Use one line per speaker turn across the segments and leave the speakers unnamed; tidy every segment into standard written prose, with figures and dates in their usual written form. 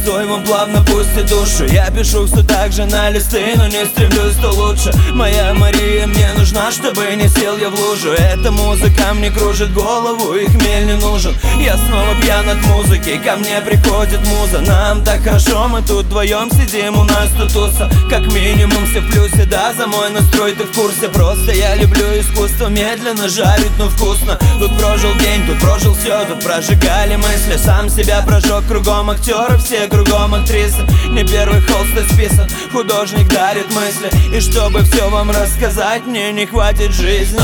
простой, он плавно пустит душу. Я пишу все так же на листы, но не стремлюсь, то лучше. Моя Мария мне нужна, чтобы не сел я в лужу. Эта музыка мне кружит голову, и хмель не нужен. Я снова пьян от музыки, ко мне приходит муза. Нам так хорошо, мы тут вдвоем сидим, у нас тут туса. Как минимум все в плюсе, да, за мой настрой ты в курсе. Просто я люблю искусство, медленно жарить, но вкусно. Тут прожил день, тут прожил все, тут прожигали мысли. Сам себя прожег, кругом актеры, все кругом актрисы. Не первый холст списан, художник дарит мысли. И чтобы все вам рассказать, мне не хватит жизни.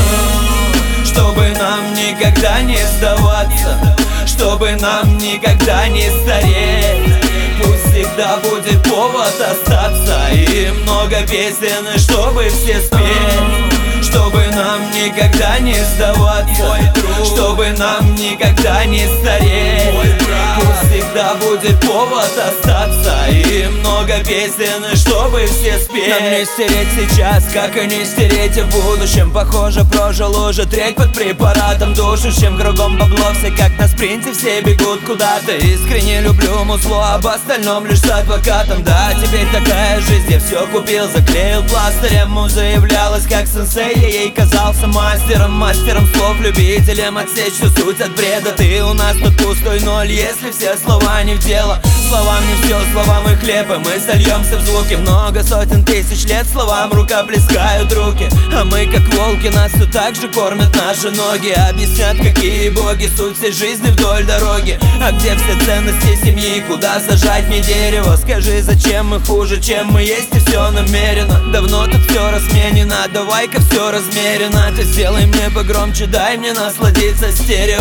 Чтобы нам никогда не сдаваться, чтобы нам никогда не стареть. Пусть всегда будет повод остаться, и много песен, и чтобы все спеть. Чтобы нам никогда не сдаваться, чтобы нам никогда не стареть. Пусть всегда будет повод остаться, и много песен, и чтобы все спеть. Нам не стереть сейчас, как и не стереть в будущем. Похоже, прожил уже треть под препаратом душащим. Кругом бабло, все как на спринте, все бегут куда-то. Искренне люблю музло, об остальном лишь с адвокатом. Да, теперь такая жизнь, я все купил, заклеил пластырем. Муза являлась как сенсей, я ей казался мастером. Мастером слов, любителем отсечь всю суть от бреда. Ты у нас тут пустой ноль, если все слова не в дело. Словам не все, словам и хлеб, и мы сольемся в звуки. Много сотен тысяч лет словам рукоплескают руки. А мы как волки, нас все так же кормят наши ноги. Объяснят, какие боги, суть всей жизни вдоль дороги. А где все ценности семьи, куда сажать мне дерево? Скажи, зачем мы хуже, чем мы есть, и все намеренно. Давно тут все разменено, давай-ка все размеренно. Ты сделай мне погромче, дай мне насладиться стерео.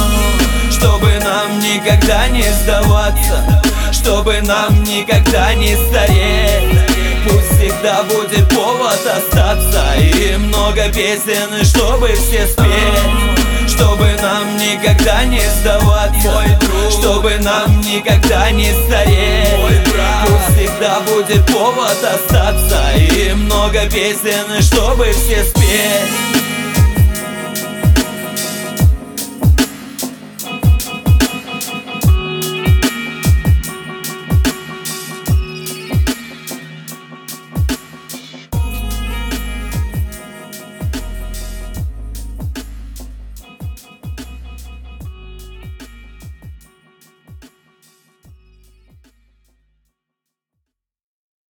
Чтобы нам никогда не сдаваться, чтобы нам никогда не стареть. Пусть всегда будет повод остаться, и много песен, и чтобы все спеть. Чтобы нам никогда не сдаваться, чтобы нам никогда не стареть. Пусть всегда будет повод остаться, и много песен, и чтобы все спеть.